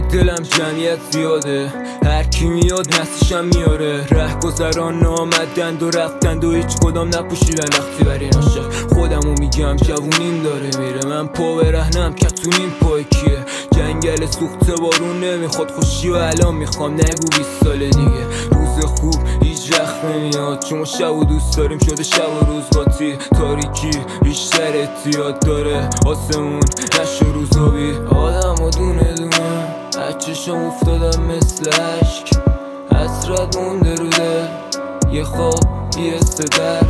دلم جمعیت زیاده، هر کی میاد نسیشم میاره. رهگذران نامدند و رفتند و هیچ کدام نپوشیدن وقتی بر این عاشق. خودمو میگم جوونیم داره میره، من پا برهنم کتونیم پای کیه. جنگل سوخته بارون نمیخواد خوشی و الان میخوام، نگو 20 سال دیگه. روز خوب هیچ وقت نمیاد چون ما شب و دوست داریم، شده شب و روز قاطی. تاریکی بیشتر احتیاط داره، آسمون نشو روزابی. آدم و دونه دونه از چشم افتادم مثل عشق، حسرت مونده رو دل، یه خواب یه حس درد.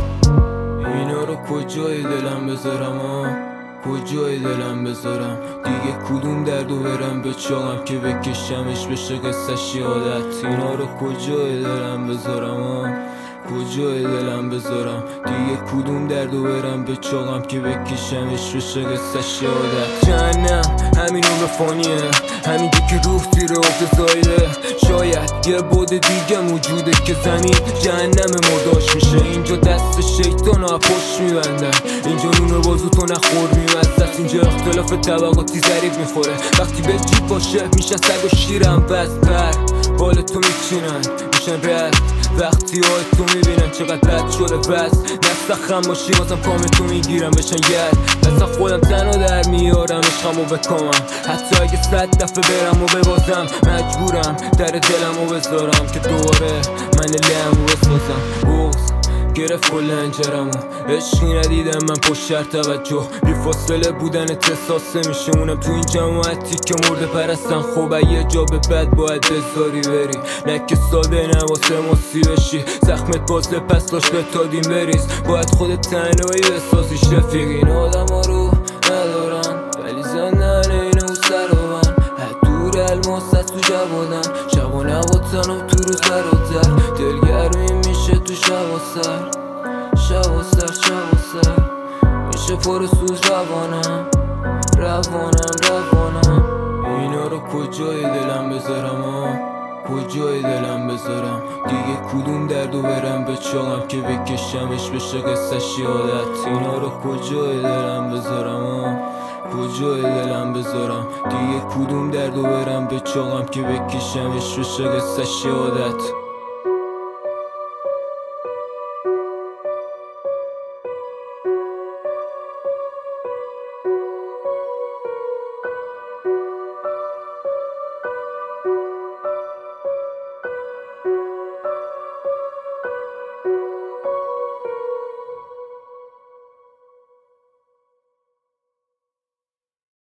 اینا رو کجای دلم بذارم کجای دلم بذارم؟ دیگه کدوم دردو برم به چاقم که بکشمش بشه قصه‌ش یادت. اینا رو کجای دلم بذارم کجای دلم بذارم؟ دیگه کدوم دردو برم به چاقم که بکشمش بشه قصه‌ش یادت. جهنم همین عمر فانیه، همینجا که روح زیر آب زایده. شاید یه بود دیگه موجوده که زمین جهنم مرداش میشه. اینجا دست شیطان ها پشت میبندن، اینجا نون بازو تو نخور میمزد. اینجا اختلاف طبقاتی ضریب میخوره، وقتی به جیب باشه میشن سگ و شیرم. بس پر بال تو میچینن میشن رد، وقتی های تو میبینن چقدر بد شده. بس نستخم باشی بازم کام تو میگیرم بشن ید. دستم خودم تنها در میارم عشقم و بکامم، حتی اگه 100 دفعه برم و ببازم. مجبورم در دلم و بذارم که دوباره من لهم و بسازم. گرفت کل انجرمو، عشقی ندیدم من پشت شرط توجه. بی فاصله بودن احساسه میشه مونم تو این جماعتی که مرده پرستن. خب یه جا به بد باید بذاری بری، نه که ساده نواسه ماسی بشی. زخمت بازه پس داشت بتادیم بریز، باید خودت تنهایی بسازیش رفیق. این آدم ها رو ندارن ولی زندن اینو سرابن، دور الماس از تو جوانن. شبانه وطن و تو روز براتر، دلگرمی میشه تو شب و سر. شب و سر شب و سر میشه پر سوز روانم روانم. اینا رو کجای دلم بذارم کجای دلم بذارم؟ دیگه کدوم دردو برم به چاقم که بکشمش بشه قصه‌ش یادت. اینا رو کجای دلم بذارم کجای دلم بذارم؟ دیگه کدوم دردو برم به چاقم که بکشمش بشه قصه‌ش یادت.